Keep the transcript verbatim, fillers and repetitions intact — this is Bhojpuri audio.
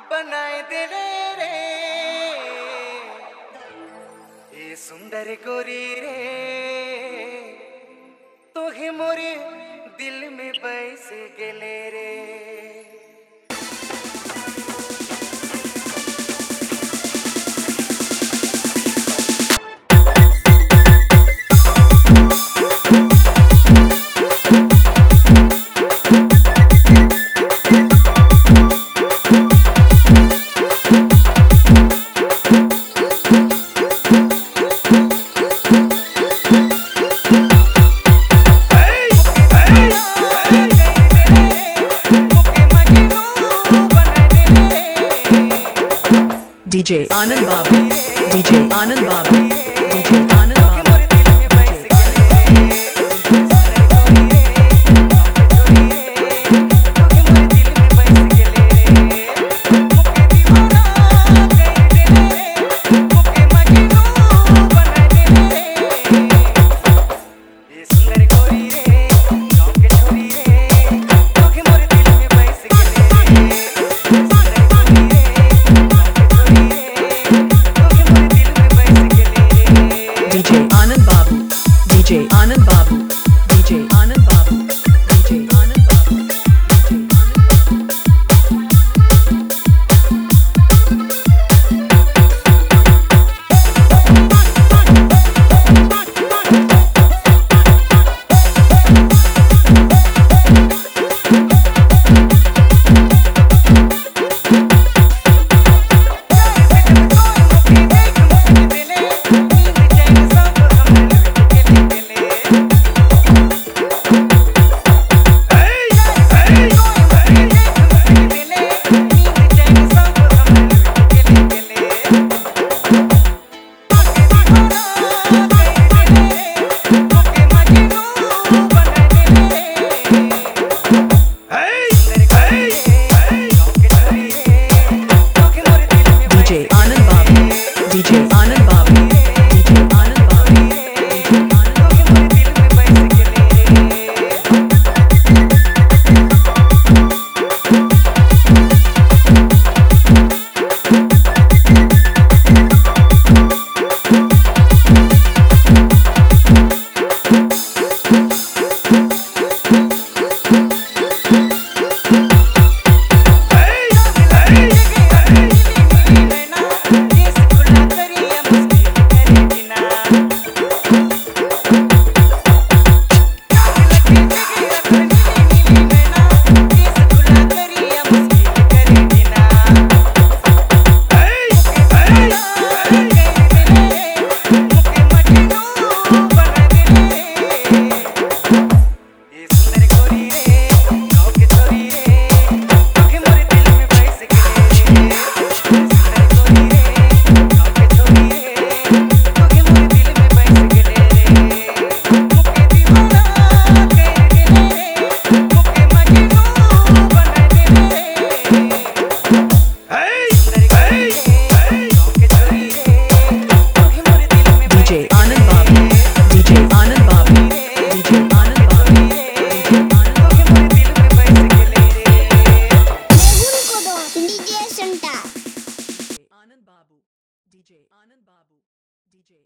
बनाए दिले रे ये सुंदर गोरी रे तोहे मोरे दिल में बस गेले रे। D J Anand Babu, D J Anand Babu, D J Anand Babu. D J Anand Babu, D J Anand Babu, D J Anand Babu, D J Anand Babu, D J Anand Babu. D J Anand Babu, D J Anand Babu, D J Anand Babu, D J Anand Babu, D J Anand Babu, D J